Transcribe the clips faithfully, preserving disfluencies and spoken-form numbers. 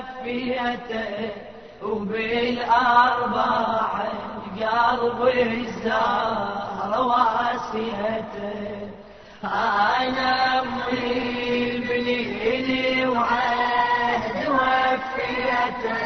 وفيته وبالأربع القلب الزهر واسيته. أنا أمي البنيني وعهد وفيته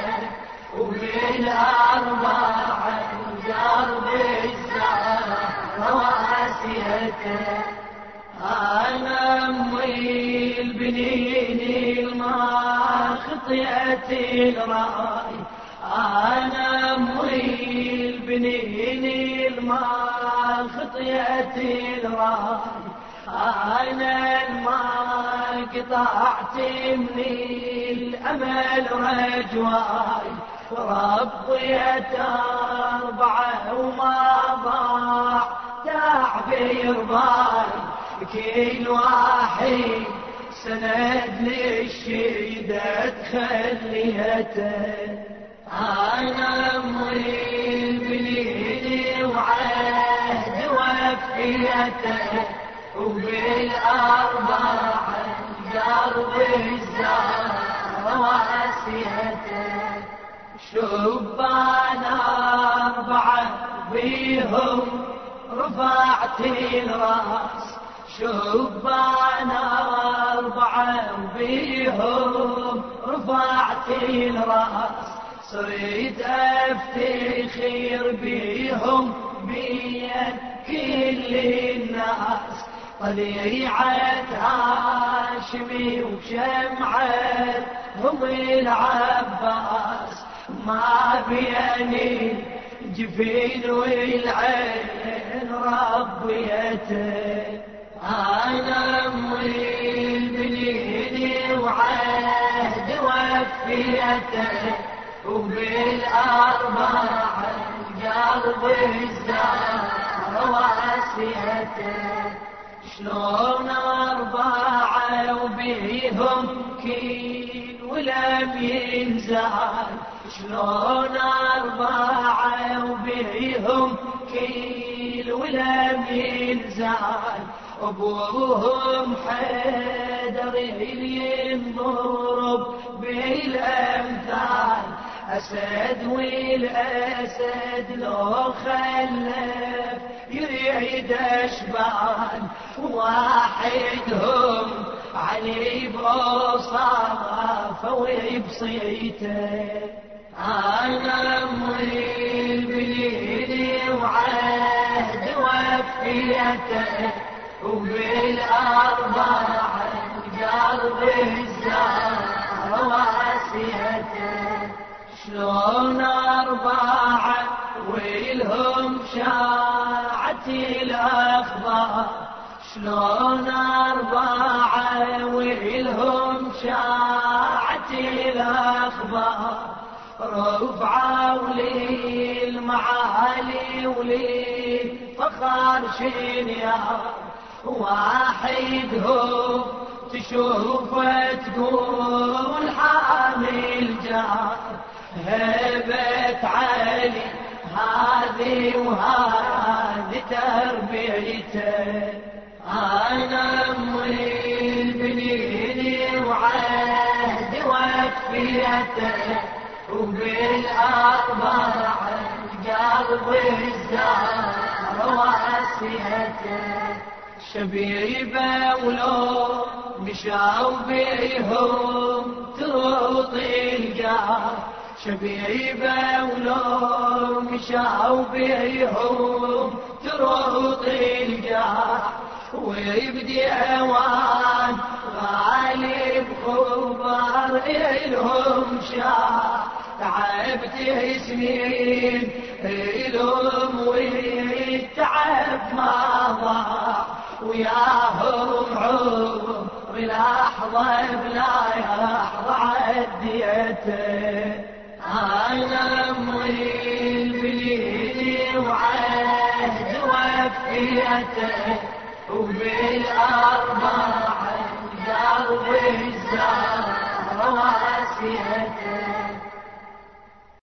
وبالأربع القلب الزهر واسيته. أنا أمي البنيني ما خطيت الراي. أنا أمي البنيني ما خطيت الراي. أنا ما قطعت من الأمل رجواي وربيت أربعة وما ضاع تعبير باي. كل واحد سند للشدة تخليته. أنا أمي البنيني وعهد وفيته وبالأربع القلب الزهر واسيته. شبان أربعة بيهم رفعت الراس. شبان أربعة بيهم رفعت الراس. صرت أفتخر بيهم بين كل الناس. طليعة هاشمي وشمعة هم العباس. ما بيني الجفين والعين ربيته. أنا أمي البنيني وعهد وفيته وبالأربع القلب الزهر واسيته. شلون أربعة وبيهم كين ولم ينزال. شلون أربعة وبيهم كيل ولم ينزال. أبوهم حيدر ينضرب بالأمثال. أسد والأسد لو خلف يريد أشبال. واحدهم علي بصافه وبصيته. أنا أمي البنيني وعهد وفيته وبالأربع القلب الزهر واسيته. شلون أربعة ويلهم شاعت الأخبار. شلون أربعة ويلهم شاعت الأخبار. رفعوا لي المعالي ولي فخر شنيار. واحدهم تشوفه تقول حامل جار. هبت علي هذه وهذه تربيته. أنا أمي البنيني وعهد وفيته وبالأربع القلب الزهر واسيته. شبيبة ولو مشاو بيهم تروطي القار. شبيبة ولو مشاو بيهم تروطي القار. ويبدي أوان غالب خبر إلهم شاع. تعبت سنين إلهم والتعب ما ضاع. وياهم عمر لحظة بلا يحظى عديته. أنا أمي البنيني وعهد وفيته وبالأربع القلب الزهر واسيته.